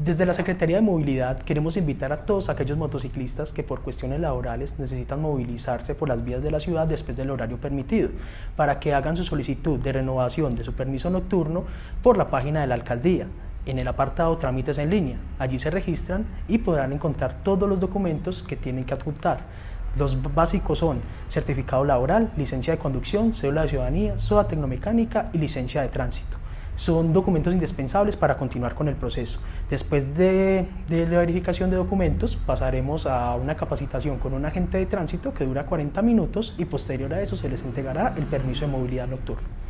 Desde la Secretaría de Movilidad queremos invitar a todos aquellos motociclistas que por cuestiones laborales necesitan movilizarse por las vías de la ciudad después del horario permitido, para que hagan su solicitud de renovación de su permiso nocturno por la página de la alcaldía, en el apartado Trámites en línea. Allí se registran y podrán encontrar todos los documentos que tienen que adjuntar. Los básicos son certificado laboral, licencia de conducción, cédula de ciudadanía, soda tecnomecánica y licencia de tránsito. Son documentos indispensables para continuar con el proceso. Después de la verificación de documentos, pasaremos a una capacitación con un agente de tránsito que dura 40 minutos y posterior a eso se les entregará el permiso de movilidad nocturna.